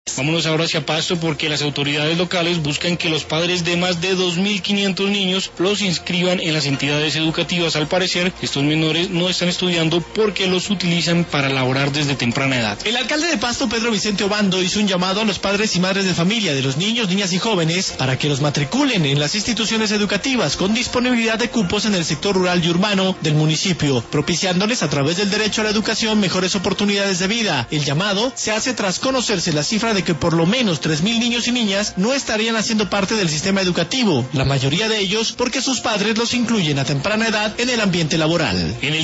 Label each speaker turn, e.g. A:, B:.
A: Vámonos ahora hacia Pasto porque las autoridades locales buscan que los padres de más de 2.500 niños los inscriban en las entidades educativas. Al parecer, estos menores no están estudiando porque los utilizan para laborar desde temprana edad.
B: El alcalde de Pasto, Pedro Vicente Obando, hizo un llamado a los padres y madres de familia de los niños, niñas y jóvenes para que los matriculen en las instituciones educativas con disponibilidad de cupos en el sector rural y urbano del municipio, propiciándoles a través del derecho a la educación mejores oportunidades de vida. El llamado se hace tras conocerse la cifra de que por lo menos 3.000 niños y niñas no estarían haciendo parte del sistema educativo, la mayoría de ellos porque sus padres los incluyen a temprana edad en el ambiente laboral.